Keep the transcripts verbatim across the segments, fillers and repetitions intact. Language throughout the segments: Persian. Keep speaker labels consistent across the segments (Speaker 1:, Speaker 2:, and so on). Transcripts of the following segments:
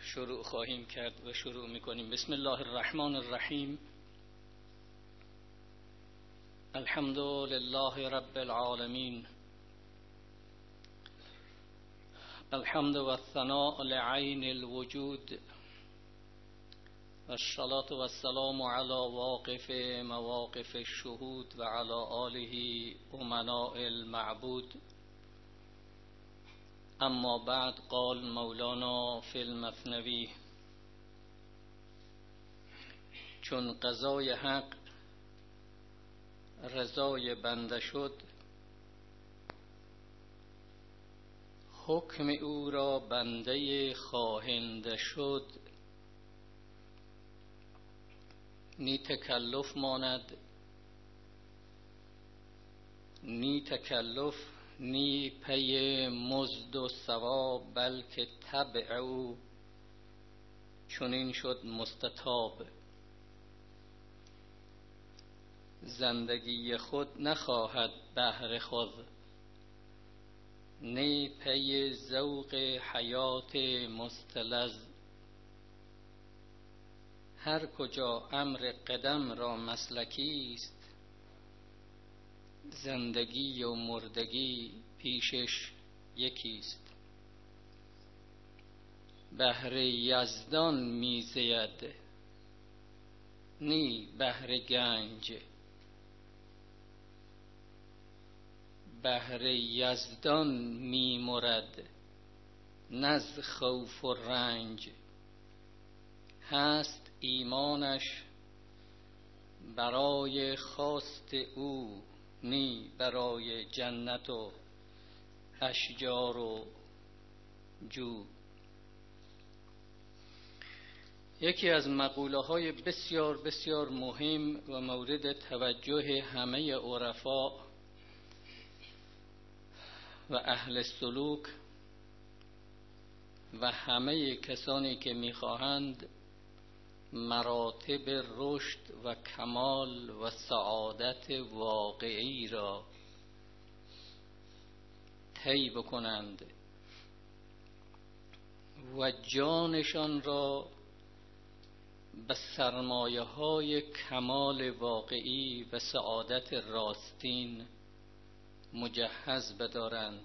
Speaker 1: شروع خواهیم کرد و شروع میکنیم. بسم الله الرحمن الرحیم. الحمد لله رب العالمین، الحمد و الثناء لعین الوجود، والصلاة والسلام على واقف مواقف الشهود و على آله امناء المعبود. اما بعد، قال مولانا فی المثنوی: چون قضای حق رضای بنده شد، حکم او را بنده خواهنده شد. نی تکلف ماند، نی تکلف نی پی مزد و ثواب، بلکه طبع او چنین شد مستطاب. زندگی خود نخواهد بهر خود، نی پی ذوق حیات مستلذ. هر کجا امر قدم را مسلکی است، زندگی و مردگی پیشش یکیست. بهر یزدان می زید، نی بهر گنج. بهر یزدان می مرد، نز خوف و رنج. هست ایمانش برای خواست او، نی برای جنت و اشجار و جو. یکی از مقوله های بسیار بسیار مهم و مورد توجه همه عرفا و اهل سلوک و همه کسانی که میخواهند مراتب رشد و کمال و سعادت واقعی را طی بکنند و جانشان را به سرمایه های کمال واقعی و سعادت راستین مجهز بدارند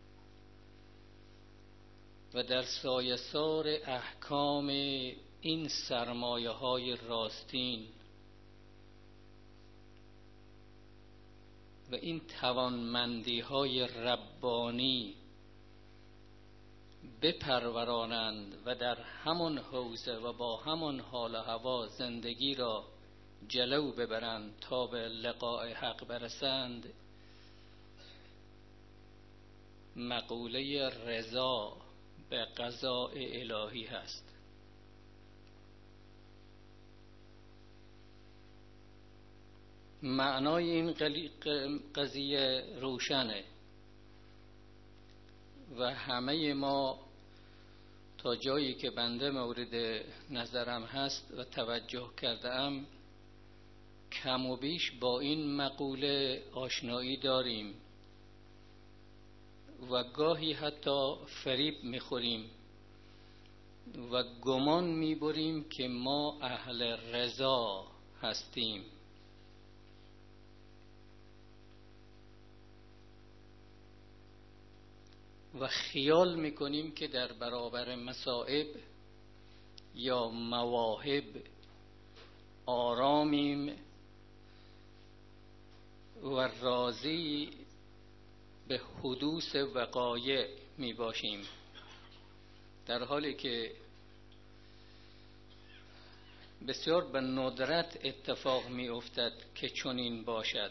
Speaker 1: و در سایه‌سار احکام این سرمایه های راستین و این توانمندی های ربانی بپرورانند و در همان حوزه و با همان حال و هوا زندگی را جلو ببرند تا به لقاء حق برسند. مقوله رضا به قضاء الهی هست. معنای این قضیه روشنه و همه ما تا جایی که بنده مورد نظرم هست و توجه کردم کم و بیش با این مقوله آشنایی داریم و گاهی حتی فریب میخوریم و گمان میبریم که ما اهل رضا هستیم. و خیال میکنیم که در برابر مصائب یا مواهب آرامیم و راضی به حدوث وقایع می باشیم، در حالی که بسیار به ندرت اتفاق می افتد که چنین باشد.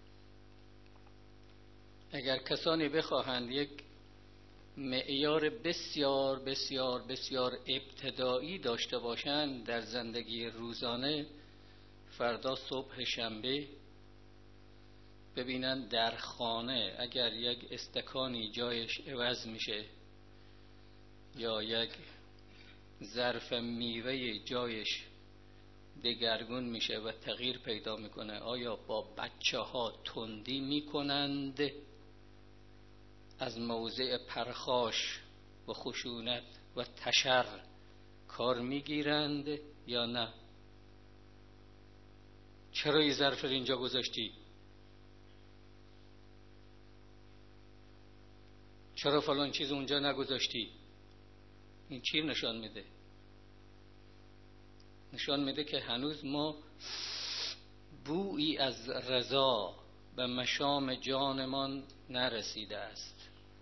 Speaker 1: اگر کسانی بخواهند یک معیار بسیار بسیار بسیار ابتدایی داشته باشند در زندگی روزانه، فردا صبح شنبه ببینن در خانه اگر یک استکانی جایش عوض میشه یا یک ظرف میوه جایش دگرگون میشه و تغییر پیدا میکنه، آیا با بچه ها تندی میکنند از موضع پرخاش و خشونت و تشر کار میگیرند یا نه؟ چرا یه ظرف اینجا گذاشتی؟ چرا فلان چیز اونجا نگذاشتی؟ این چی نشان میده؟ نشان میده که هنوز ما بویی از رضا به مشام جانمان نرسیده است.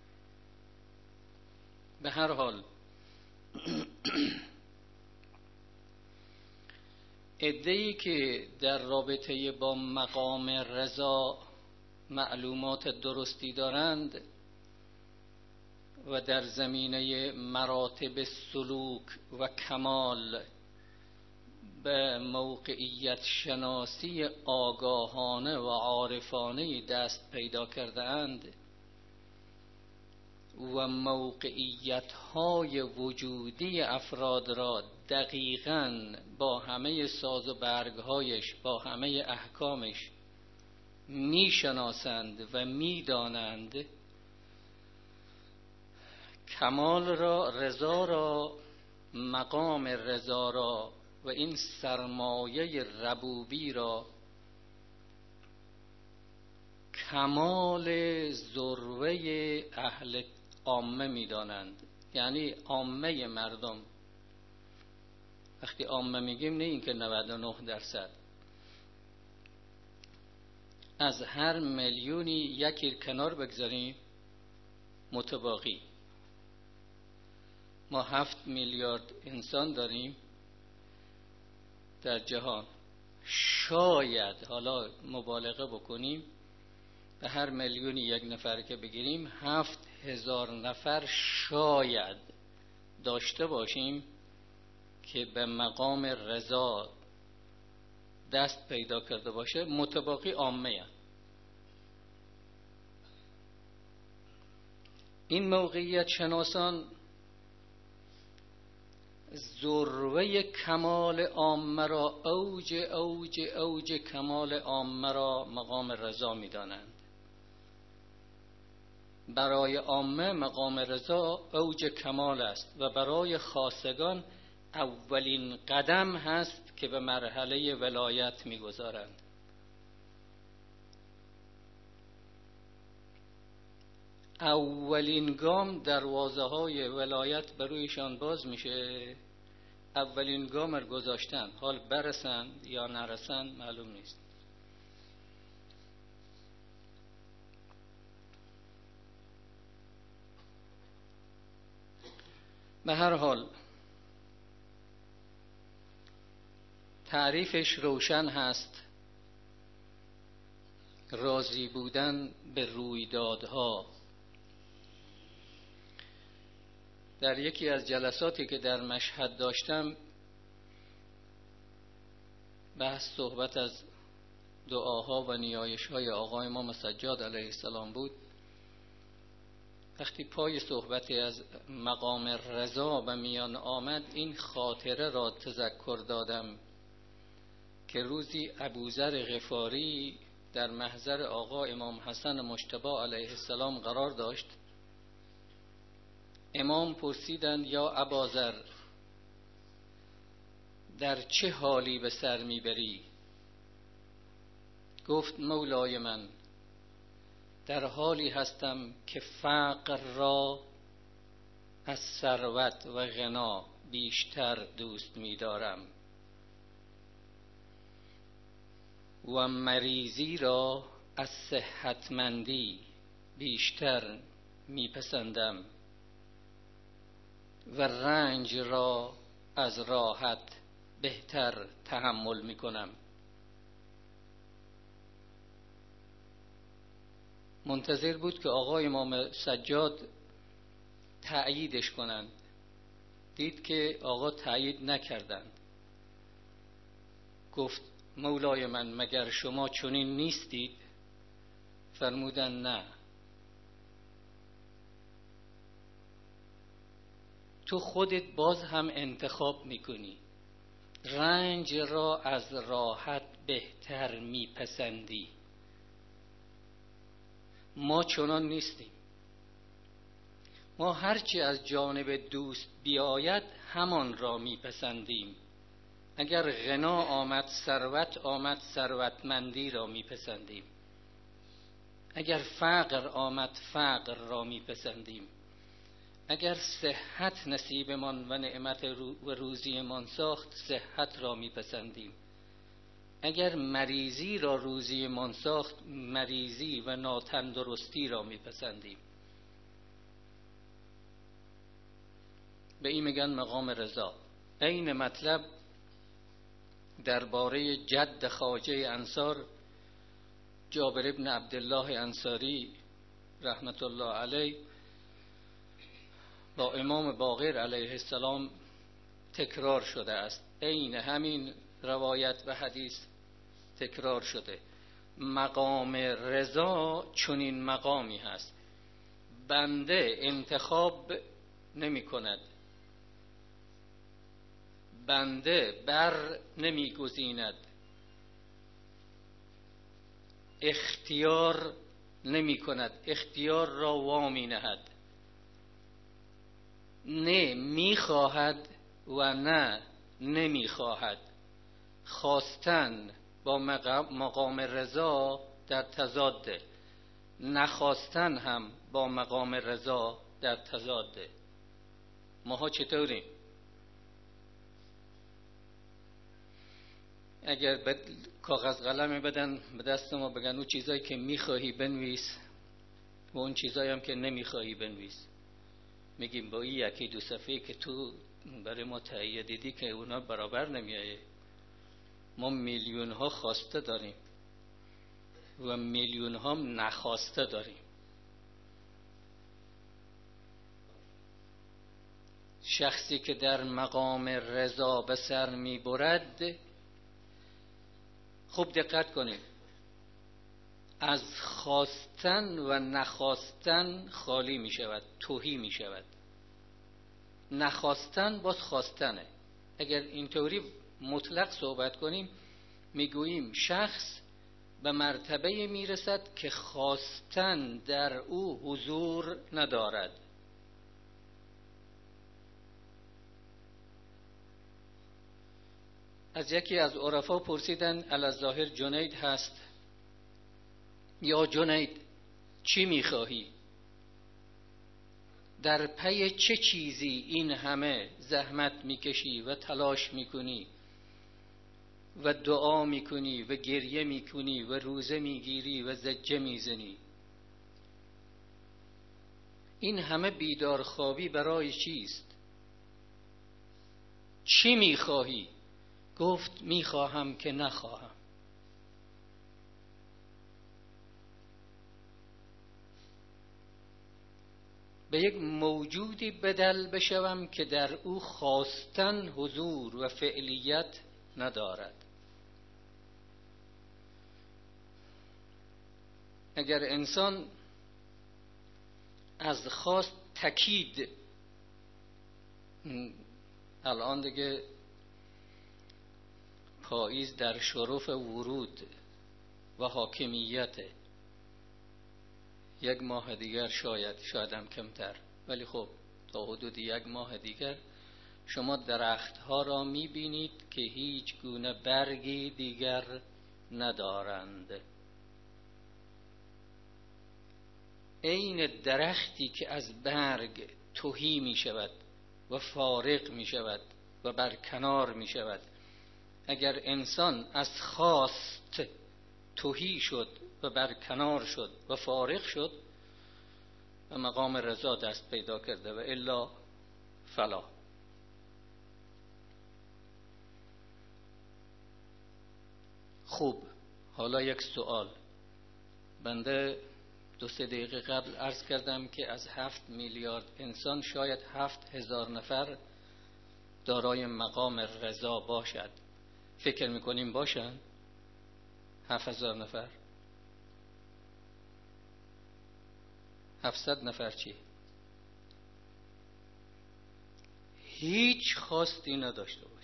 Speaker 1: به هر حال عده‌ای که در رابطه با مقام رضا معلومات درستی دارند و در زمینه مراتب سلوک و کمال به موقعیت شناسی آگاهانه و عارفانه دست پیدا کرده اند و موقعیت های وجودی افراد را دقیقاً با همه ساز و برگهایش، با همه احکامش میشناسند و میدانند، کمال را، رضا را، مقام رضا را و این سرمایه ربوبی را کمال ذروه اهل عامه میدانند. یعنی عامه مردم. وقتی عامه میگیم نه اینکه نود و نه درصد، از هر میلیونی یکی کنار بگذاریم متباقی. ما هفت میلیارد انسان داریم در جهان. شاید حالا مبالغه بکنیم به هر میلیونی یک نفر که بگیریم هفت هزار نفر شاید داشته باشیم که به مقام رضا دست پیدا کرده باشه، متباقی عامه. این موقعیت شناسان ذروه کمال عامه را، اوج اوج اوج کمال عامه را مقام رضا می دانند. برای عامه مقام رضا اوج کمال است و برای خاصگان اولین قدم هست که به مرحله ولایت می گذارند. اولین گام دروازه های ولایت برویشان باز میشه. اولین گام رو گذاشتن، حال برسن یا نرسن معلوم نیست. به هر حال تعریفش روشن هست: راضی بودن به رویدادها. در یکی از جلساتی که در مشهد داشتم بحث صحبت از دعاها و نیایش‌های آقای امام سجاد علیه السلام بود. وقتی پای صحبت از مقام رضا به میان آمد این خاطره را تذکر دادم که روزی ابوذر غفاری در محضر آقا امام حسن مجتبی علیه السلام قرار داشت. امام پرسیدند یا اباذر در چه حالی به سر میبری؟ گفت مولای من در حالی هستم که فقر را از ثروت و غنا بیشتر دوست می‌دارم و مریضی را از صحتمندی بیشتر میپسندم و رنج را از راحت بهتر تحمل میکنم. منتظر بود که آقای امام سجاد تأییدش کنند. دید که آقا تأیید نکردند. گفت مولای من مگر شما چنین نیستید؟ فرمودن نه. تو خودت باز هم انتخاب میکنی، رنج را از راحت بهتر میپسندی. ما چنان نیستیم. ما هرچی از جانب دوست بیاید همان را میپسندیم. اگر غنا آمد، ثروت آمد، ثروتمندی را میپسندیم. اگر فقر آمد، فقر را میپسندیم. اگر صحت نصیبمان و نعمت و روزیمان ساخت، صحت را میپسندیم. اگر مریضی را روزیمان ساخت، مریضی و ناتندرستی را میپسندیم. به این میگن مقام رضا. این مطلب درباره جد خواجه انصار جابر ابن عبدالله انصاری رحمت الله علیه با امام باقر علیه السلام تکرار شده است. این همین روایت و حدیث تکرار شده. مقام رضا چنین مقامی هست. بنده انتخاب نمی کند، بنده بر نمی گزیند، اختیار نمی کند، اختیار را وامی نهد. نه می خواهد و نه نمی خواهد. خواستن با مقام رضا در تضاده، نخواستن هم با مقام رضا در تضاده. ماها چطوریم؟ اگر کاغذ قلم بدن به دست ما بگن اون چیزایی که میخواهی بنویس و اون چیزایی هم که نمیخواهی بنویس، میگیم با این یکی دو صفحه که تو برای ما تهیه دیدی که اونا برابر نمیایه. ما میلیون ها خواسته داریم و میلیون ها نخواسته داریم. شخصی که در مقام رضا به سر میبرد، خوب دقت کنید، از خواستن و نخواستن خالی می شود، تهی می شود. نخواستن باز خواستنه. اگر اینطوری مطلق صحبت کنیم میگوییم شخص به مرتبه میرسد که خواستن در او حضور ندارد. از یکی از عرفا پرسیدن، الظاهر جنید هست، یا جنید چی میخواهی؟ در پی چه چیزی این همه زحمت میکشی و تلاش میکنی و دعا میکنی و گریه میکنی و روزه میگیری و زجه میزنی؟ این همه بیدار خوابی برای چیست؟ چی میخواهی؟ گفت میخواهم که نخواهم. به یک موجودی بدل بشوم که در او خواستن حضور و فعلیت ندارد. اگر انسان از خواست تکید، الان دیگه پاییز در شرف ورود و حاکمیت، یک ماه دیگر شاید شاید هم کمتر، ولی خب تا حدود یک ماه دیگر شما درخت ها را میبینید که هیچ گونه برگی دیگر ندارند. این درختی که از برگ تهی می شود و فارغ می شود و برکنار می شود، اگر انسان از خواست تهی شد و برکنار شد و فارغ شد، و مقام رضا دست پیدا کرده، و الا فلا. خوب، حالا یک سوال. بنده دو سه دقیقه قبل عرض کردم که از هفت میلیارد انسان شاید هفت هزار نفر دارای مقام رضا باشد. فکر میکنیم باشن؟ هفت هزار نفر؟ هفتصد نفر چی؟ هیچ خواستی نداشته باشه.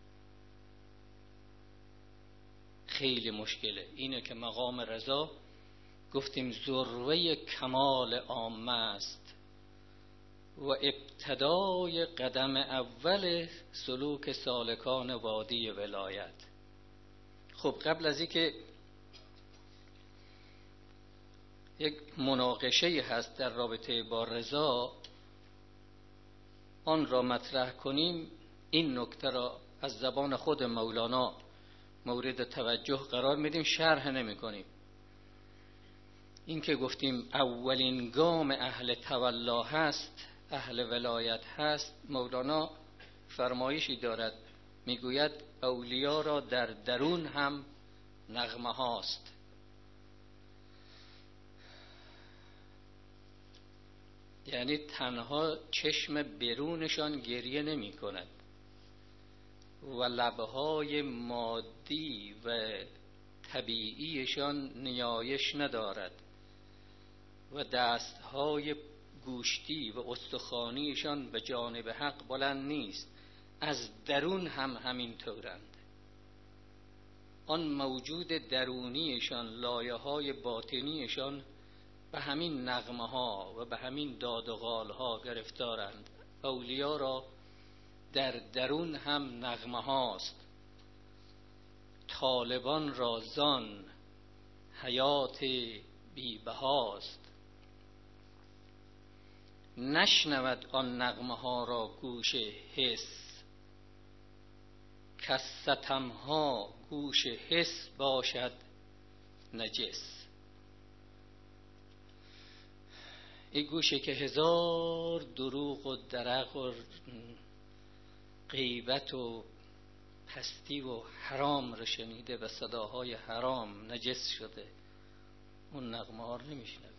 Speaker 1: خیلی مشکله. اینه که مقام رضا گفتیم ذروه کمال عامه است و ابتدای قدم اول سلوک سالکان وادی ولایت. خب قبل از اینکه یک مناقشه هست در رابطه با رضا آن را مطرح کنیم، این نکته را از زبان خود مولانا مورد توجه قرار میدیم، شرح نمی کنیم. این که گفتیم اولین گام اهل تولا هست، اهل ولایت هست، مولانا فرمایشی دارد، میگوید اولیا را در درون هم نغمه هاست. یعنی تنها چشم برونشان گریه نمی کند و لبهای مادی و طبیعیشان نیایش ندارد و دستهای گوشتی و استخوانیشان به جانب حق بلند نیست، از درون هم همین طورند. آن موجود درونیشان، لایه های باطنیشان به همین نغمه ها و به همین داد و غال ها گرفتارند. اولیا را در درون هم نغمه هاست. طالبان را زان حیات بی بهاست. نشنود آن نغمه ها را گوش حس، کز ستم ها گوش حس باشد نجس. این گوشه که هزار دروغ و درق و غیبت و پستی و حرام را شنیده و صداهای حرام نجس شده، اون نغمه ها رو نمیشنوه.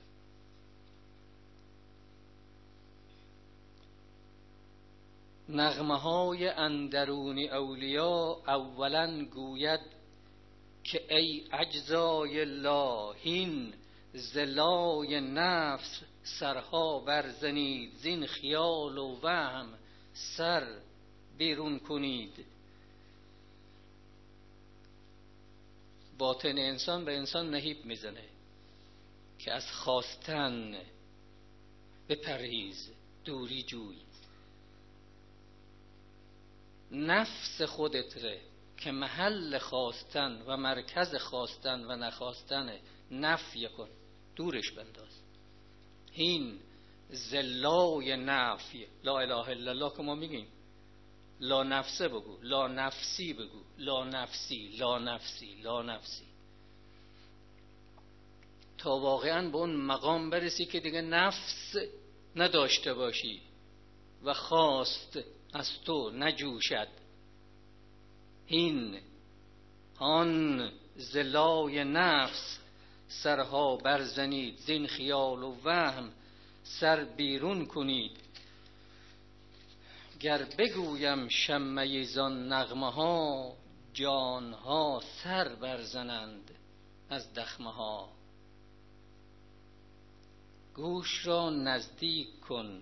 Speaker 1: نغمه های اندرونی اولیا اولا گوید که ای اجزای الله، هین زلای نفس سرها برزنید، زین خیال و وهم سر بیرون کنید. باطن انسان به انسان نهیب میزنه که از خواستن بپرهیز، دوری جوی. نفس خودت ره که محل خواستن و مرکز خواستن و نخواستن نفی کن، دورش بنداز. این زلای نفی، لا اله الا الله که ما میگیم، لا نفسه بگو، لا نفسی بگو، لا نفسی، لا نفسی، لا نفسی، تا واقعا به اون مقام برسی که دیگه نفس نداشته باشی و خواست از تو نجوشد. این آن زلای نفس سرها برزنید، زین خیال و وهم سر بیرون کنید. گر بگویم شمه زان نغمه ها، جان ها سر برزنند از دخمه ها. گوش را نزدیک کن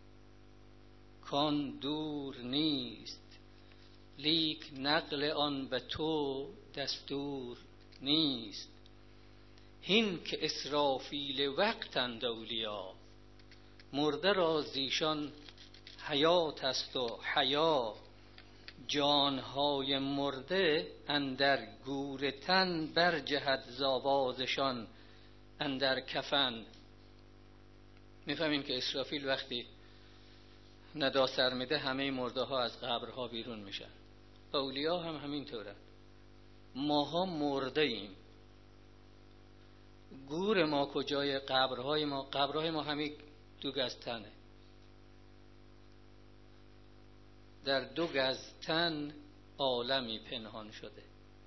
Speaker 1: کان دور نیست، لیک نقل آن به تو دستور نیست. هین که اسرافیل وقتند اولیا، مرده را زیشان حیات است و حیا. جانهای مرده اندر گور تن، برجهد زاوازشان اندر کفن. میفهمین که اسرافیل وقتی ندا سر میده همه مرده ها از قبرها بیرون میشن. اولیا هم همین طوره. ماها مرده ایم. گور ما کجای؟ قبرهای ما. قبرهای ما همین دو گز تنه. در دو گز تن عالمی پنهان شده.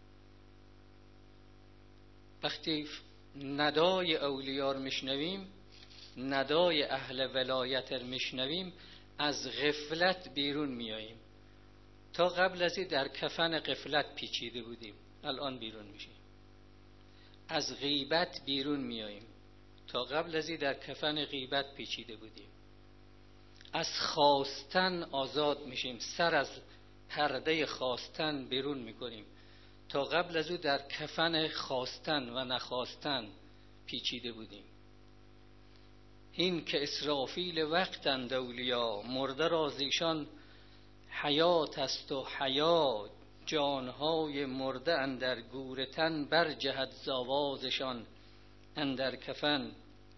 Speaker 1: وقتی ندای اولیا رو میشنویم، ندای اهل ولایت رو میشنویم، از غفلت بیرون میاییم. تا قبل از این در کفن غفلت پیچیده بودیم، الان بیرون میشیم. از غیبت بیرون میاییم، تا قبل از این در کفن غیبت پیچیده بودیم. از خواستن آزاد میشیم، سر از پرده خواستن بیرون میکنیم، تا قبل از او در کفن خواستن و نخواستن پیچیده بودیم. این که اسرافیل وقتند اولیا، مرده را زیشان حیات است و حیا. جانهای مرده اندر گور تن، بر جهد زاوازشان اندر کفن.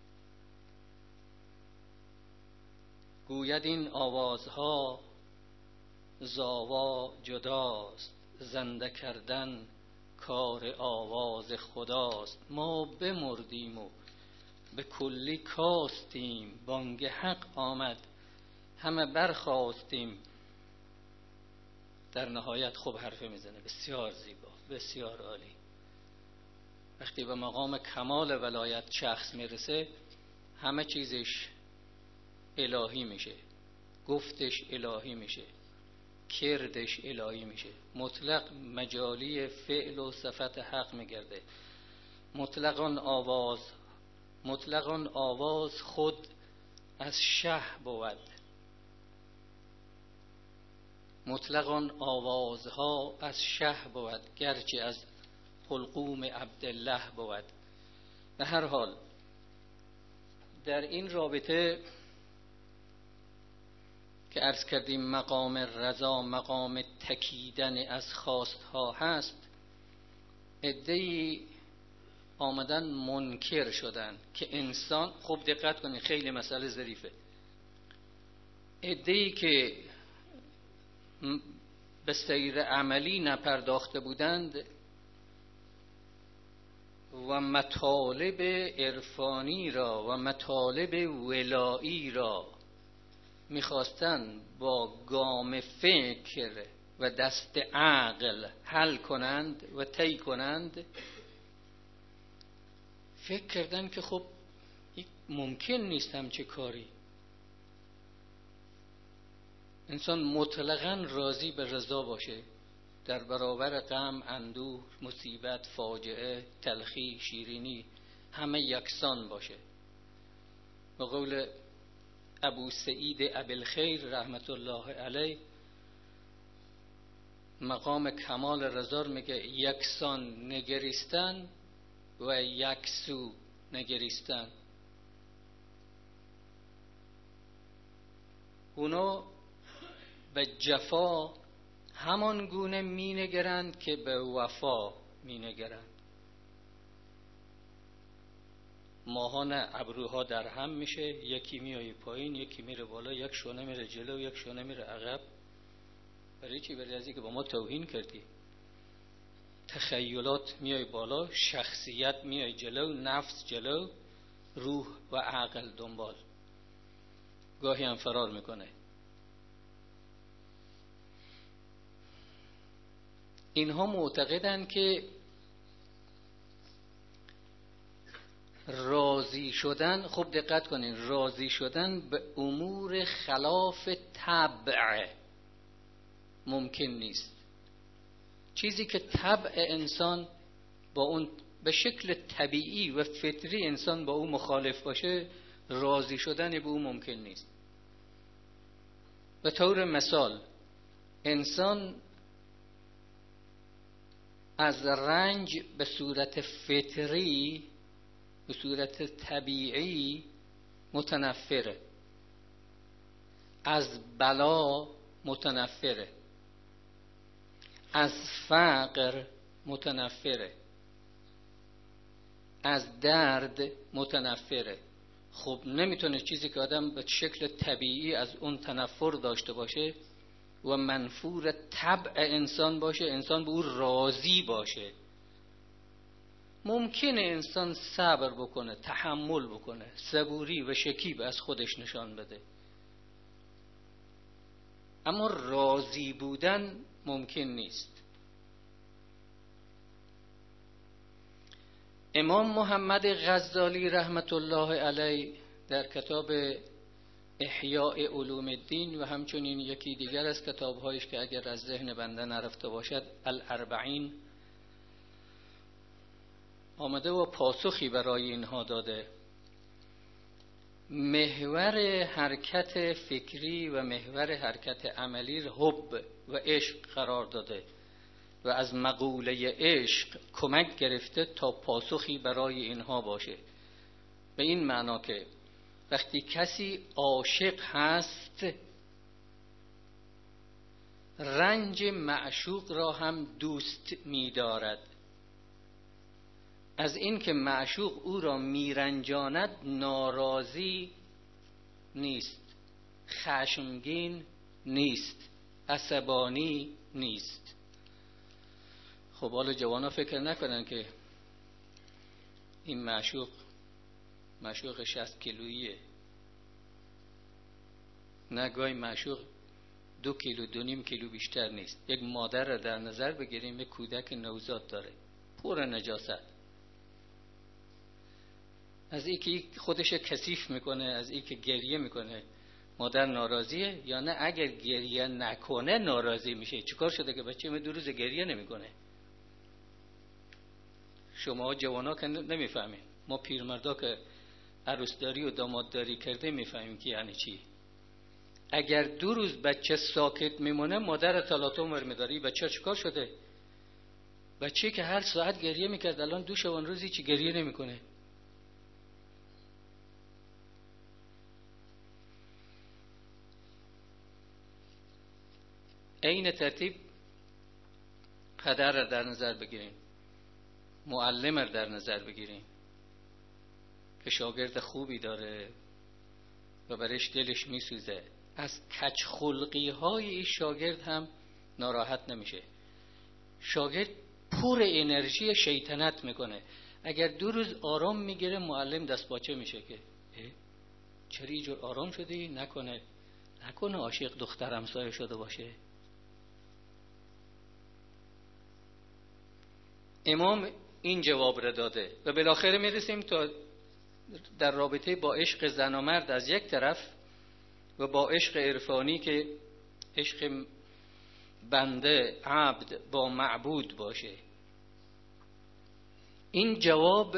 Speaker 1: گوید این آوازها زاوا جداست، زنده کردن کار آواز خداست. ما بمردیم و به کلی کاستیم، بانگ حق آمد همه برخاستیم. در نهایت خوب حرفه میزنه، بسیار زیبا، بسیار عالی. وقتی به مقام کمال ولایت شخص میرسه همه چیزش الهی میشه، گفتش الهی میشه، کردش الهی میشه. مطلق مجالی فعل و صفت حق میگرده. مطلقاً آواز مطلقاً آواز خود از شه بود. مطلقاً آوازها از شه بود، گرچه از حلقوم عبدالله بود. به هر حال در این رابطه که عرض کردیم مقام رضا مقام تکیدن از خواستها هست، عده‌ای آمدن منکر شدن که انسان، خوب دقت کنید خیلی مسئله ظریفه، عده‌ای که به سیر عملی نپرداخته بودند و مطالب عرفانی را و مطالب ولایی را میخواستن با گام فکر و دست عقل حل کنند و طی کنند، فکر کردن که خب ممکن نیست همچه کاری. انسان مطلقاً راضی به رضا باشه، در برابر غم، اندوه، مصیبت، فاجعه، تلخی، شیرینی همه یکسان باشه. به قول ابو سعید ابوالخیر رحمت الله علیه، مقام کمال رضا میگه یکسان نگریستن و یکسو نگریستن. اونا به جفا همان گونه می نگرند که به وفا می نگرند. ماها نه، ابروها در هم میشه، یکی میای پایین، یکی میره بالا، یک شونه میره جلو، یک شونه میره عقب. برای چی؟ برای ازی که با ما توهین کردی. تخیلات میای بالا، شخصیت میای جلو، نفس جلو، روح و عقل دنبال، گاهی هم فرار میکنه. اینها معتقدند که راضی شدن، خوب دقت کنین، راضی شدن به امور خلاف طبع ممکن نیست. چیزی که طبع انسان با اون به شکل طبیعی و فطری انسان با اون مخالف باشه، راضی شدن به اون ممکن نیست. به طور مثال انسان از رنج به صورت فطری، به صورت طبیعی متنفره، از بلا متنفره، از فقر متنفره، از درد متنفره. خب نمیتونه چیزی که آدم به شکل طبیعی از اون تنفر داشته باشه و منفور طبع انسان باشه، انسان به او راضی باشه. ممکنه انسان صبر بکنه، تحمل بکنه، صبوری و شکیب از خودش نشان بده، اما راضی بودن ممکن نیست. امام محمد غزالی رحمت الله علیه در کتاب احیاء علوم الدین و همچنین یکی دیگر از کتابهایش که اگر از ذهن بنده نرفته باشد، الاربعین، آمده و پاسخی برای اینها داده. محور حرکت فکری و محور حرکت عملی حب و عشق قرار داده و از مقوله عشق کمک گرفته تا پاسخی برای اینها باشه. به این معنا که وقتی کسی عاشق هست رنج معشوق را هم دوست می‌دارد. از این که معشوق او را میرنجاند ناراضی نیست، خشمگین نیست، عصبانی نیست. خب حالا جوانا فکر نکنن که این معشوق معشوق شصت کیلوییه. نه، گاهی معشوق دو کیلو دو نیم کیلو بیشتر نیست. یک مادر را در نظر بگیریم، یک کودک نوزاد داره پر نجاست، از این که خودش کثیف میکنه، از این که گریه میکنه مادر ناراضیه یا نه اگر گریه نکنه ناراضی میشه؟ چیکار شده که بچه من دو روز گریه نمیکنه؟ شما جوانا که نمیفهمین، ما پیرمردا که عروسداری و دامادداری کرده میفهمیم که یعنی چی. اگر دو روز بچه ساکت میمونه مادر تلاطم برمی‌داره. بچه چیکار شده؟ بچه که هر ساعت گریه میکرد الان دو شبان روزی چی گریه نمیکنه. این ترتیب پدر را در نظر بگیرین، معلم را در نظر بگیرین که شاگرد خوبی داره و برش دلش میسوزه، از کج خلقی های این شاگرد هم ناراحت نمیشه. شاگرد پر انرژی شیطنت میکنه، اگر دو روز آرام میگیره معلم دست باچه میشه که چرا اینجور آرام شدی؟ نکنه نکنه عاشق دختر همسایه شده باشه. امام این جواب را داده و بالاخره میرسیم تا در رابطه با عشق زن و مرد از یک طرف و با عشق عرفانی که عشق بنده عبد با معبود باشه. این جواب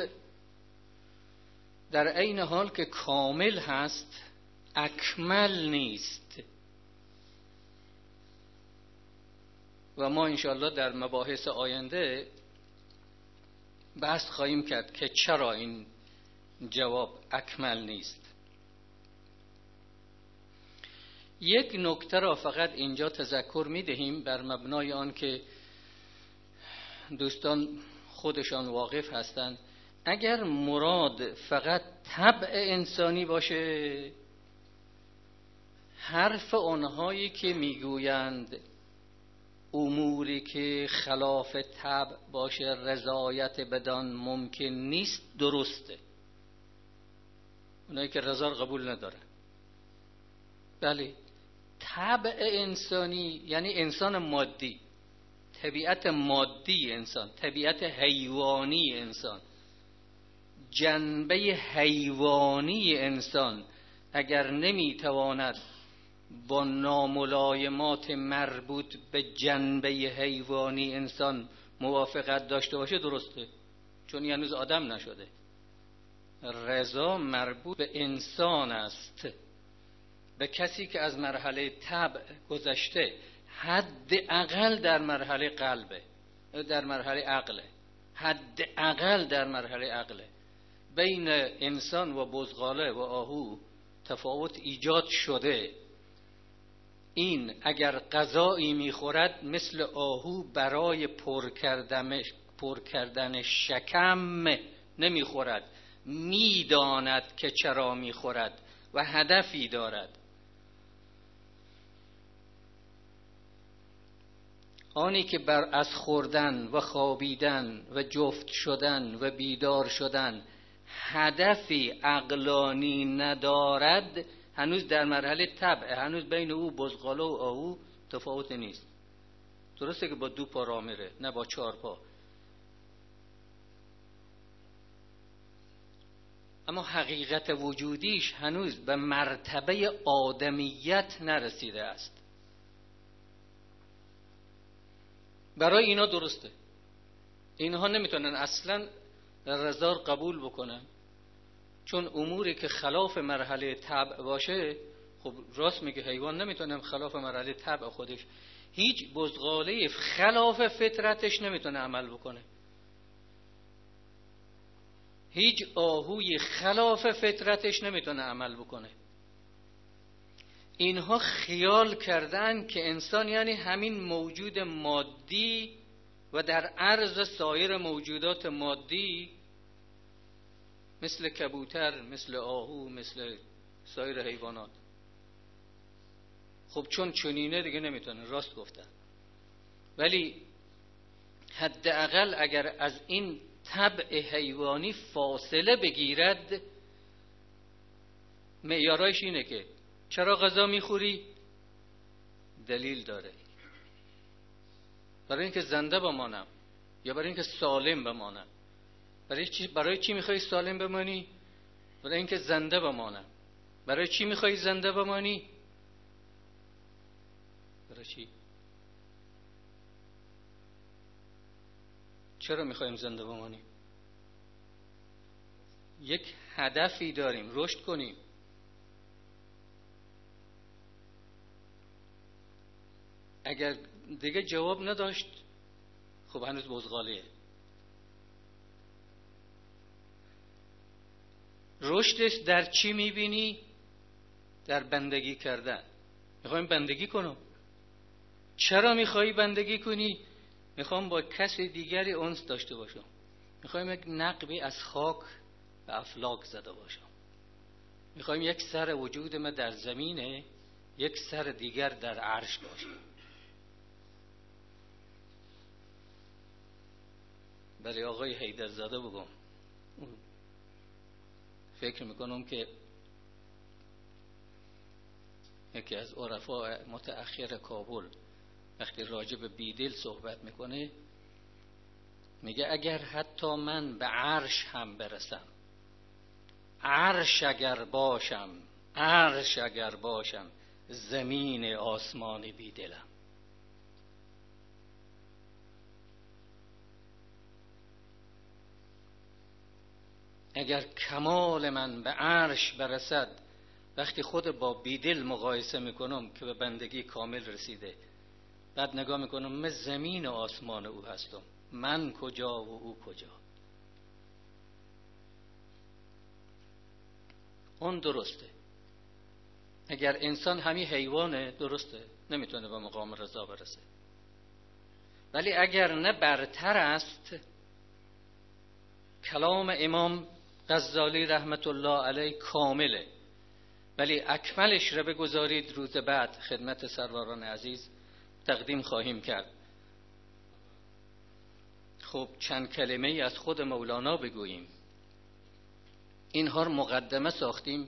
Speaker 1: در عین حال که کامل هست اکمل نیست و ما انشاءالله در مباحث آینده بحث خواهیم کرد که چرا این جواب اکمل نیست. یک نکته را فقط اینجا تذکر می دهیم بر مبنای آن که دوستان خودشان واقف هستند. اگر مراد فقط طبع انسانی باشه، حرف آنهایی که میگویند اموری که خلاف طبع باشه رضایت بدان ممکن نیست درسته. اونایی که رضا قبول نداره. بله، طبع انسانی یعنی انسان مادی، طبیعت مادی انسان، طبیعت حیوانی انسان، جنبه حیوانی انسان اگر نمیتواند با ناملایمات مربوط به جنبه حیوانی انسان موافقت داشته باشه درسته، چون هنوز آدم نشده. رضا مربوط به انسان است، به کسی که از مرحله طبع گذشته، حداقل در مرحله قلبه، در مرحله عقله، حداقل در مرحله عقله. بین انسان و بزغاله و آهو تفاوت ایجاد شده. این اگر غذایی میخورد مثل آهو برای پر کردن پر کردن شکم نمیخورد، میداند که چرا میخورد و هدفی دارد. آنی که بر از خوردن و خوابیدن و جفت شدن و بیدار شدن هدفی عقلانی ندارد هنوز در مرحله طبع، هنوز بین او بزغاله و آهو تفاوت نیست. درسته که با دو پا راه میره نه با چهار پا، اما حقیقت وجودیش هنوز به مرتبه آدمیت نرسیده است. برای اینا درسته، اینها نمیتونن اصلا رضا قبول بکنن، چون اموری که خلاف مرحله طبع باشه، خب راست میگه حیوان نمیتونه خلاف مرحله طبع خودش، هیچ بزغاله خلاف فطرتش نمیتونه عمل بکنه، هیچ آهوی خلاف فطرتش نمیتونه عمل بکنه. اینها خیال کردن که انسان یعنی همین موجود مادی و در عرض سایر موجودات مادی، مثل کبوتر، مثل آهو، مثل سایر حیوانات. خب چون چنینه دیگه نمیتونه، راست گفتن. ولی حداقل اگر از این طبع حیوانی فاصله بگیرد، معیارش اینه که چرا غذا میخوری؟ دلیل داره. برای اینکه زنده بمانم یا برای اینکه سالم بمانم؟ برای چی برای چی میخوای سالم بمانی؟ برای اینکه زنده بمانم. برای چی میخوای زنده بمانی؟ برای چی؟ چرا میخوایم زنده بمانیم؟ یک هدفی داریم، رشد کنیم. اگر دیگه جواب نداشت، خب هنوز بزغالیه. رشدش در چی میبینی؟ در بندگی کردن. میخوایم بندگی کنم. چرا میخوایی بندگی کنی؟ میخوام با کسی دیگری انس داشته باشم. میخوایم یک نقبی از خاک به افلاک زده باشم. میخوایم یک سر وجود ما در زمینه، یک سر دیگر در عرش باشه. برای آقای حیدرزاده بگم، فکر میکنم که یکی از عرفا متأخر کابل وقتی راجع به بیدل صحبت میکنه، میگه اگر حتی من به عرش هم برسم، عرش اگر باشم، عرش اگر باشم، زمین آسمان بیدلم. اگر کمال من به عرش برسد، وقتی خود با بیدل مقایسه میکنم که به بندگی کامل رسیده، بعد نگاه میکنم من زمین و آسمان او هستم، من کجا و او کجا. اون درسته. اگر انسان همین حیوانه، درسته، نمیتونه به مقام رضا برسه. ولی اگر نه برتر است، کلام امام غزالی رحمت الله علیه کامله، ولی اکملش را بگذارید روز بعد خدمت سروران عزیز تقدیم خواهیم کرد. خب چند کلمه ای از خود مولانا بگوییم. اینها رو مقدمه ساختیم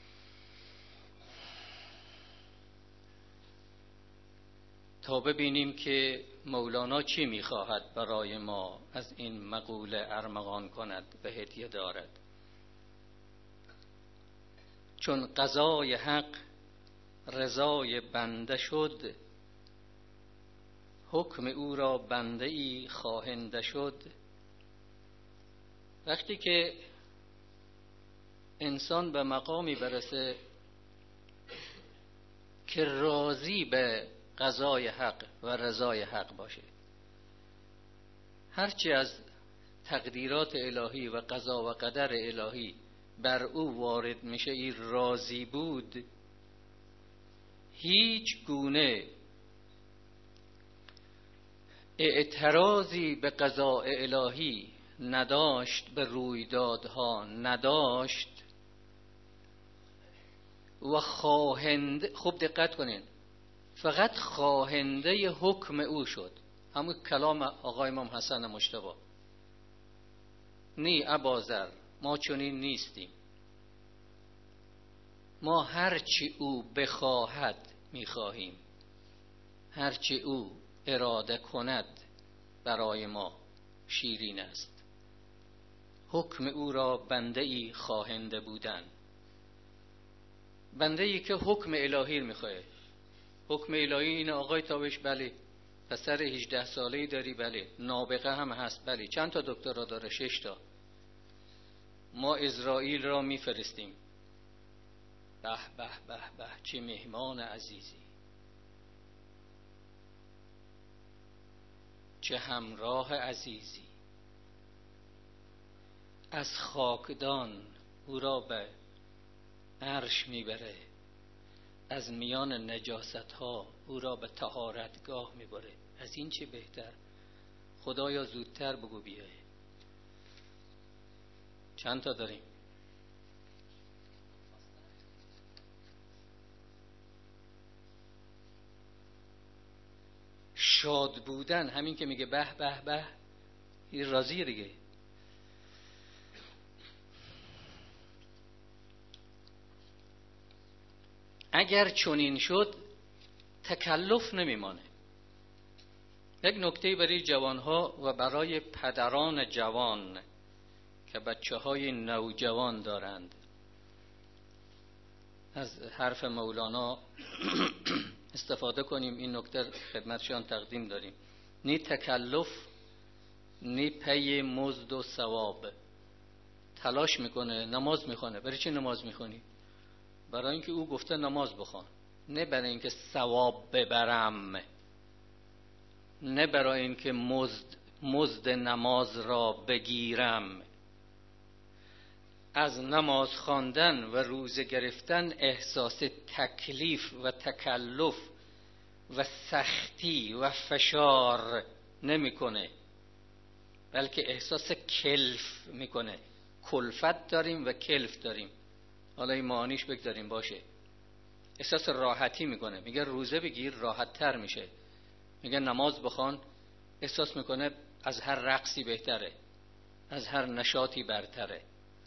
Speaker 1: تا ببینیم که مولانا چی میخواهد برای ما از این مقوله ارمغان کند و هدیه دارد. چون قضای حق رضای بنده شد، حکم او را بنده ای خواهنده شد. وقتی که انسان به مقامی برسه که راضی به قضای حق و رضای حق باشه، هرچی از تقدیرات الهی و قضا و قدر الهی بر او وارد میشه این راضی بود، هیچ گونه اعتراضی به قضاء الهی نداشت، به رویدادها نداشت و خواهنده، خوب دقت کنین، فقط خواهنده حکم او شد. همون کلام آقای امام حسن مجتبی، نی ابازر ما چنین نیستیم، ما هرچی او بخواهد میخواهیم، هرچی او اراده کند برای ما شیرین است. حکم او را بنده ای خواهنده بودن، بنده ای که حکم الهی میخواه. حکم الهی این آقای تابش، بله پسر هجده ساله‌ای داری، بله نابغه هم هست، بله چند تا دکترا داره؟ شش تا. ما اسرائیل را میفرستیم. به به به به چه مهمان عزیزی، چه همراه عزیزی. از خاکدان او را به عرش میبره، از میان نجاست ها او را به طهارتگاه میبره. از این چه بهتر؟ خدایا زودتر بگو بیای. چند تا داریم؟ شاد بودن، همین که میگه به به به، این راضیه دیگه. اگر چنین شد تکلف نمیمانه. یک نکته برای جوانها و برای پدران جوان که بچه های نوجوان دارند، از حرف مولانا استفاده کنیم. این نکته خدمتشان تقدیم داریم. نی تکلف نی پی مزد و ثواب. تلاش میکنه، نماز میخونه. برای چی نماز میخونی؟ برای اینکه او گفته نماز بخوان، نه برای اینکه ثواب ببرم، نه برای اینکه مزد مزد نماز را بگیرم. از نماز خواندن و روزه گرفتن احساس تکلیف و تکلف و سختی و فشار نمیکنه، بلکه احساس کلف میکنه. کلفت داریم و کلف داریم، حالا این معانیش بگذاریم باشه. احساس راحتی میکنه، میگه روزه بگیر راحت تر میشه. میگه نماز بخوان، احساس میکنه از هر رقصی بهتره، از هر نشاطی برتره.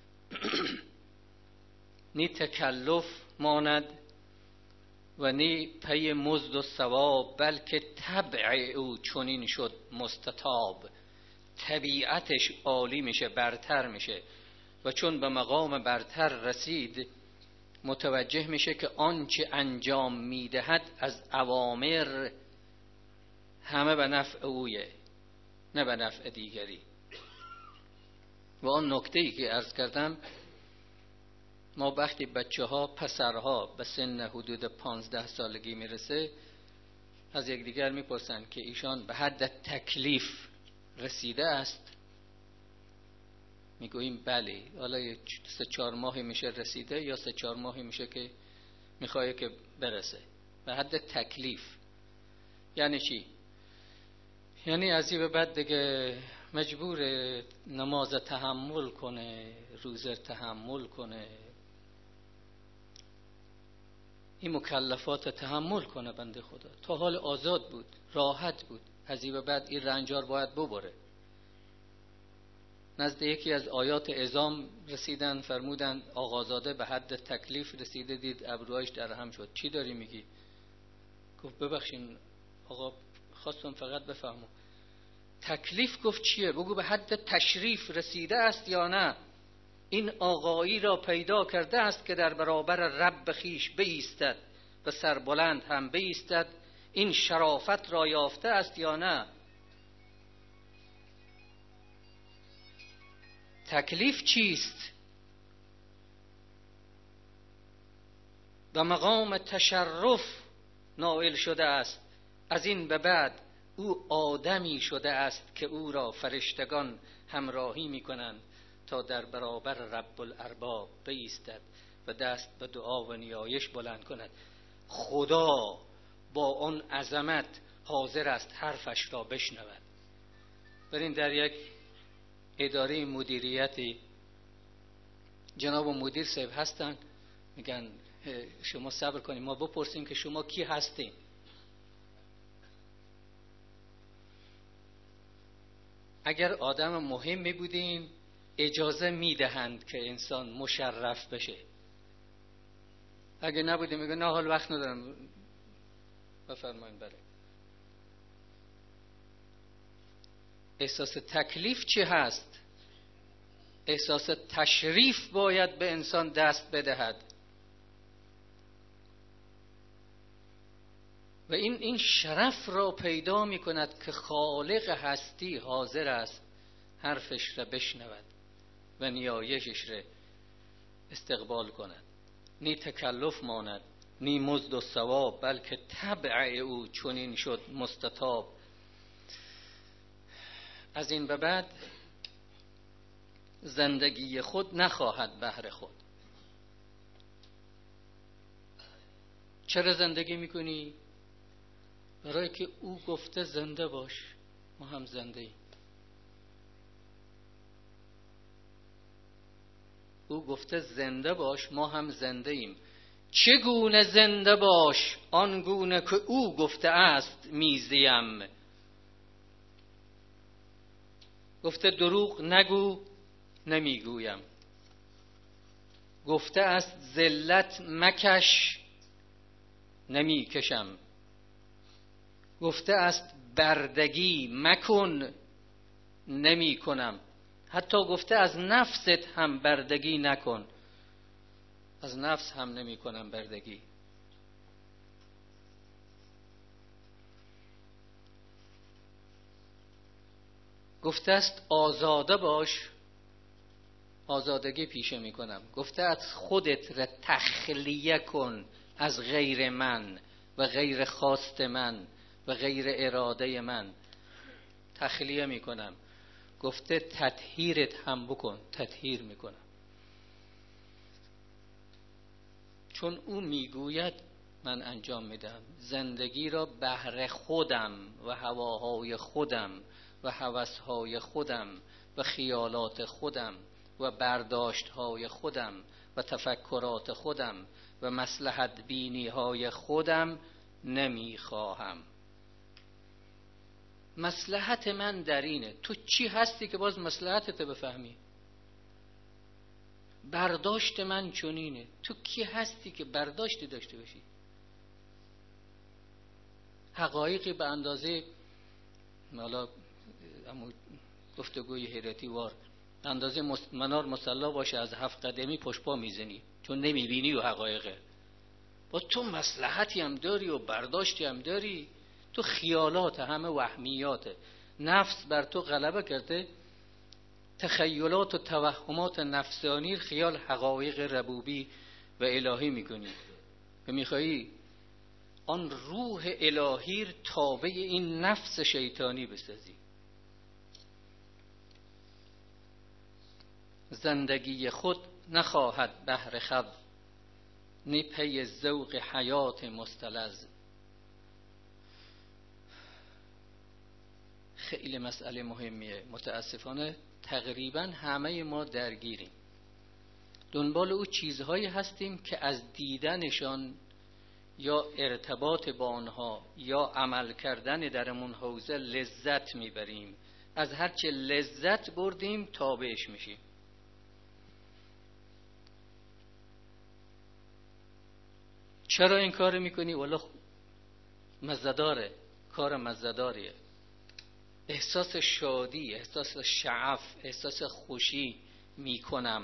Speaker 1: نی تکلف ماند و نی پی مزد و ثواب، بلکه طبع او چنین شد مستطاب. طبیعتش عالی میشه، برتر میشه، و چون به مقام برتر رسید متوجه میشه که آنچه انجام میدهد از اوامر همه به نفع اویه، نه به نفع دیگری. و آن نکته‌ای که عرض کردم، ما وقتی بچه ها پسرها به سن حدود پانزده سالگی میرسه، از یکدیگر میپرسن که ایشان به حد تکلیف رسیده است؟ میگوییم بله. حالا سه چهار ماهی میشه رسیده، یا سه چهار ماهی میشه که میخواه که برسه به حد تکلیف. یعنی چی؟ یعنی از این به بعد دیگه مجبور نماز تحمل کنه، روزه تحمل کنه، این مکلفات تحمل کنه. بنده خدا تا حال آزاد بود، راحت بود، از این به بعد این رنجار باید ببره. نزد یکی از آیات عظام رسیدن، فرمودن آقازاده به حد تکلیف رسیده، دید ابروهایش در هم شد. چی داری میگی؟ گفت ببخشین آقا، خواستم فقط بفهمم تکلیف گفت چیه؟ بگو به حد تشریف رسیده است یا نه؟ این آقایی را پیدا کرده است که در برابر رب خیش بایستد و سربلند هم بایستد. این شرافت را یافته است یا نه؟ تکلیف چیست؟ و مقام تشرف نائل شده است. از این به بعد او آدمی شده است که او را فرشتگان همراهی می کنند تا در برابر رب الارباب بایستد و دست به دعا و نیایش بلند کند. خدا با آن عظمت حاضر است حرفش را بشنود. برین در یک اداره مدیریتی جناب مدیر صاحب هستن، میگن شما صبر کنید ما بپرسیم که شما کی هستین. اگر آدم مهمی بودین اجازه میدهند که انسان مشرف بشه، اگر نبودین میگن نه حال وقت ندارم بفرمایید بره. احساس تکلیف چی هست؟ احساس تشریف باید به انسان دست بدهد و این این شرف را پیدا می کند که خالق هستی حاضر است حرفش را بشنود و نیایشش را استقبال کند. نی تکلف ماند نی مزد و ثواب، بلکه طبع او چنین شد مستطاب. از این به بعد زندگی خود نخواهد بهر خود. چرا زندگی میکنی؟ برای که او گفته زنده باش، ما هم زنده ایم. او گفته زنده باش، ما هم زنده ایم. چگونه زنده باش؟ آنگونه که او گفته است میزیم. گفته دروغ نگو، نمیگویم. گفته است ذلت مکش، نمیکشم. گفته است بردگی مکن، نمیکنم. حتی گفته از نفست هم بردگی نکن، از نفس هم نمیکنم بردگی. گفته است آزاده باش، آزادگی پیشه میکنم. گفته است خودت را تخلیه کن از غیر من و غیر خواست من و غیر اراده من، تخلیه میکنم. گفته تطهیرت هم بکن، تطهیر میکنم. چون او میگوید من انجام میدم. زندگی را بهر خودم و هواهای خودم و هوسهای خودم و خیالات خودم و برداشتهای خودم و تفکرات خودم و مصلحت بینی های خودم نمیخواهم. مصلحت من در اینه. تو چی هستی که باز مصلحتت بفهمی؟ برداشت من چنینه. تو کی هستی که برداشتی داشته باشی؟ حقایقی به اندازه حالا اما گفتگوی حیرتی وار به اندازه منار مصلا باشه، از هفت قدمی پشت پا میزنی چون نمیبینی و حقایقه. با تو مصلحتی هم داری و برداشتی هم داری. تو خیالات همه وهمیاته. نفس بر تو غلبه کرده، تخیلات و توهمات نفسانی خیال حقایق ربوبی و الهی میکنی و میخوایی آن روح الهی تابع این نفس شیطانی بسازی. زندگی خود نخواهد بهر خود، نی پی ذوق حیات مستلز. خیلی مسئله مهمیه. متاسفانه تقریبا همه ما درگیریم، دنبال او چیزهایی هستیم که از دیدنشان یا ارتباط با آنها یا عمل کردن در اون حوزه لذت میبریم. از هرچه لذت بردیم تابعش میشیم. چرا این کار میکنی؟ والا مزداره، کار مزداریه. احساس شادی، احساس شعف، احساس خوشی میکنم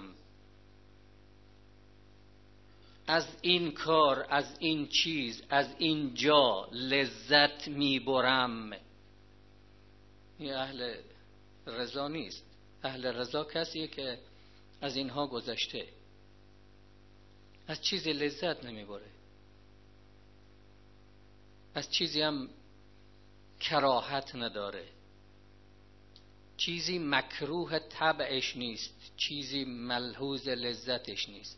Speaker 1: از این کار، از این چیز، از این جا لذت میبرم. این اهل رضا نیست. اهل رضا کسیه که از اینها گذشته، از چیزی لذت نمیبره، از چیزی هم کراهت نداره، چیزی مکروه طبعش نیست، چیزی ملحوظ لذتش نیست.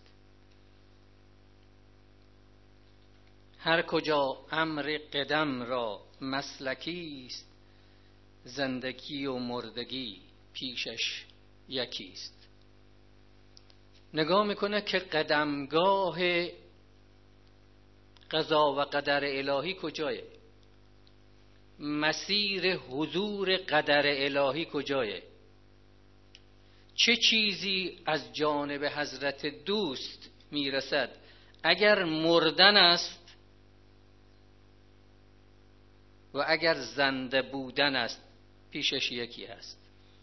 Speaker 1: هر کجا امر قدم را مسلکی است، زندگی و مردگی پیشش یکی است. نگاه میکنه که قدمگاه قضا و قدر الهی کجایه، مسیر حضور قدر الهی کجایه، چه چیزی از جانب حضرت دوست میرسد. اگر مردن است و اگر زنده بودن است پیشش یکی است.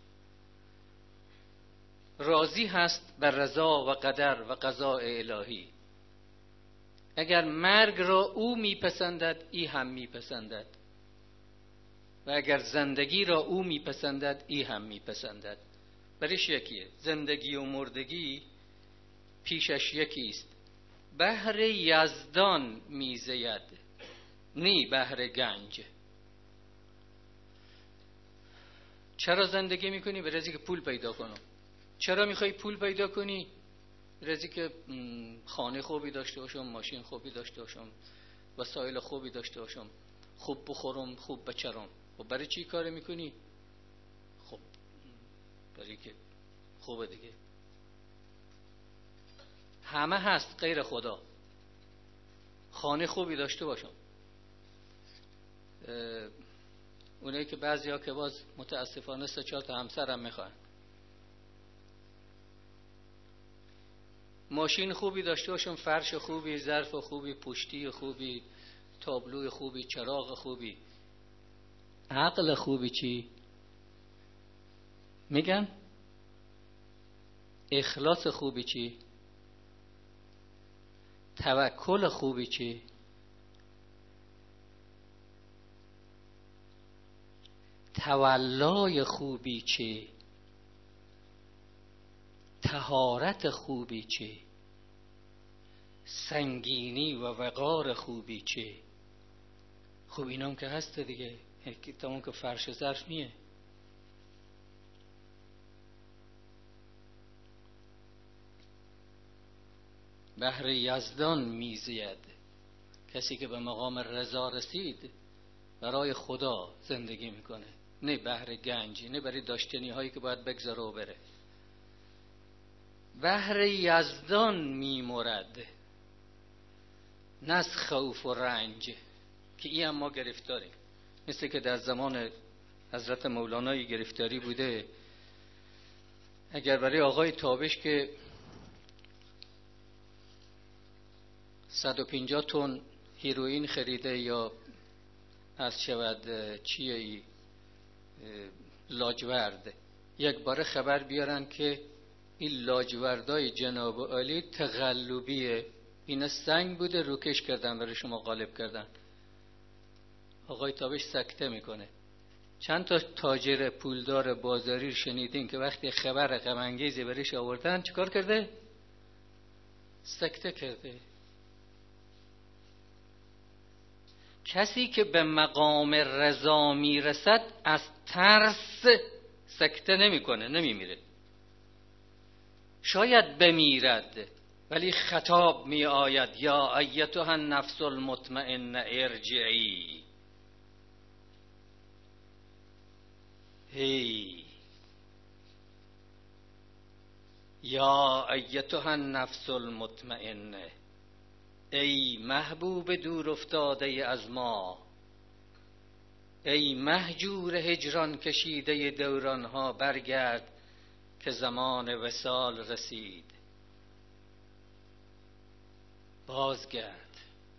Speaker 1: راضی هست بر رضا و قدر و قضاء الهی. اگر مرگ را او میپسندد ای هم میپسندد و اگر زندگی را او میپسندد ای هم میپسندد. برش یکیه. زندگی و مردگی پیشش یکی است. بهر یزدان میزید نی بهر گنج. چرا زندگی میکنی؟ برای اینکه پول پیدا کنم. چرا میخوای پول پیدا کنی؟ رزی که خانه خوبی داشته باشم، ماشین خوبی داشته باشم، وسایل خوبی داشته باشم، خوب بخورم، خوب بچرم. و برای چی کار میکنی؟ خب برای که خوبه دیگه. همه هست غیر خدا. خانه خوبی داشته باشم. اونایی که بعضی ها که باز متاسفانه سه چهار تا همسرم میخوان. ماشین خوبی داشته باشم، فرش خوبی، ظرف خوبی، پشتی خوبی، تابلو خوبی، چراغ خوبی. عقل خوبی چی؟ میگن اخلاص خوبی چی؟ توکل خوبی چی؟ تولای خوبی چی؟ طهارت خوبی چی؟ سنگینی و وقار خوبی چی؟ خب اینام که هست دیگه. تمام که فرش ظرف نیه. بهر یزدان میزید. کسی که به مقام رضا رسید برای خدا زندگی میکنه، نه بهر گنج، نه برای داشتنی هایی که باید بگذاره و بره. بهر یزدان میمرد، نه از خوف و رنج، که این هم ما گرفتاریم. مثل که در زمان حضرت مولانای گرفتاری بوده. اگر برای آقای تابش که صد و پنجاه تن هیروئین خریده یا از شود چیه ای لاجورد، یک بار خبر بیارن که این لاجوردای جناب عالی تقلبیه، اینا سنگ بوده روکش کردن برای شما غالب کردن، آقای تابش سکته میکنه. چند تا تاجر پولدار بازاری شنیدین که وقتی خبر غم انگیزی برایش آوردن چیکار کرده؟ سکته کرده. کسی که به مقام رضا میرسد از ترس سکته نمیکنه، نمیمیره. شاید بمیرد ولی خطاب می آید یا ایتها النفس المطمئنه ارجعی. هی یا ایتها النفس المطمئنه، ای محبوب دور افتاده از ما، ای مهجور هجران کشیده دورانها، برگرد که زمان وصال رسید. بازگرد.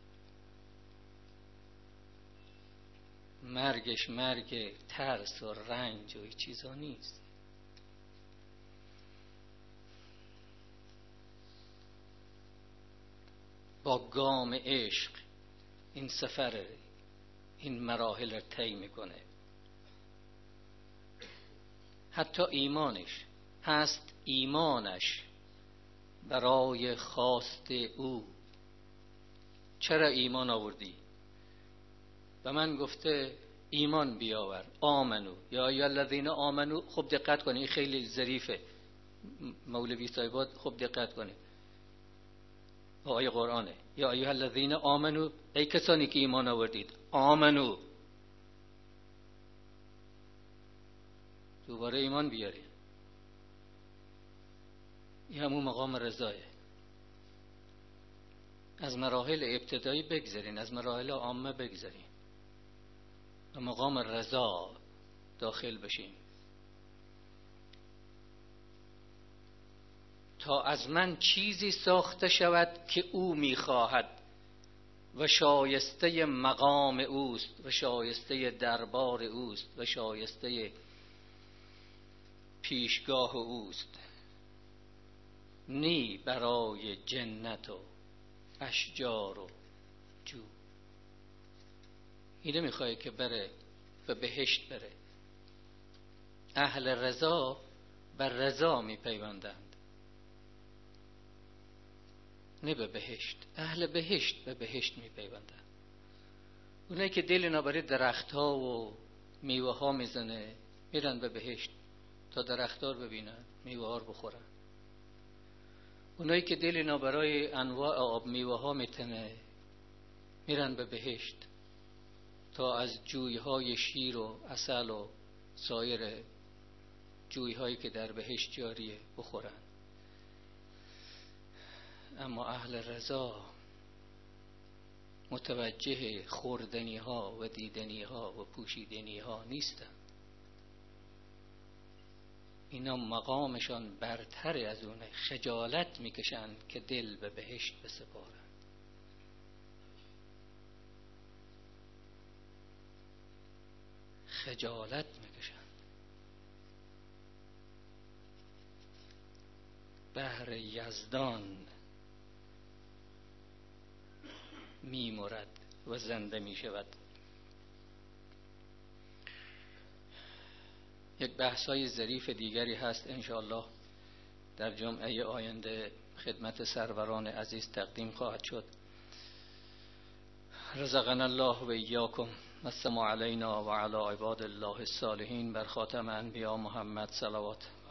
Speaker 1: مرگش مرگ ترس و رنج و این چیزا نیست. با گام عشق این سفر، این مراحل رو طی میکنه. حتی ایمانش هست، ایمانش برای خواست او. چرا ایمان آوردی؟ و من گفته ایمان بیاور. آمنو یا ایها الذین آمنو. خوب دقت کنید، این خیلی ظریفه. مولوی صاحبات خوب دقت کنید، آیه قرآنه. یا ایها الذین آمنو، ای کسانی که ایمان آوردید. آمنو، دوباره ایمان بیارید. این همون مقام رضایه. از مراحل ابتدایی بگذارین، از مراحل عامه بگذارین، و مقام رضا داخل بشین. تا از من چیزی ساخته شود که او میخواهد و شایسته مقام اوست و شایسته دربار اوست و شایسته پیشگاه اوست، نی برای جنت و اشجار و جو. اینه میخواه که بره به بهشت بره. اهل رضا بر رضا میپیوندند، نه به بهشت. اهل بهشت به بهشت میپیوندند. اونایی که دل اینا برای درخت ها و میوه ها میزنه میرن به بهشت. تا درختار ببینن، میوه‌ها رو بخورن. اونایی که دل اینا برای انواع آب میوه ها میتنه میرن به بهشت تا از جویهای شیر و عسل و سایر جویهایی که در بهشت جاریه بخورن. اما اهل رضا متوجه خوردنی ها و دیدنی ها و پوشیدنی ها نیستن. اینا مقامشان برتر از اونه، خجالت میکشن که دل به بهشت بسپارن. خجالت میکشن. بهر یزدان میمرد و زنده میشود. یک بحثای ظریف دیگری هست انشاءالله در جمعه آینده خدمت سروران عزیز تقدیم خواهد شد. رزقنا الله و ایاکم السلام علینا و علی عباد الله الصالحین. بر خاتم انبیا محمد صلوات.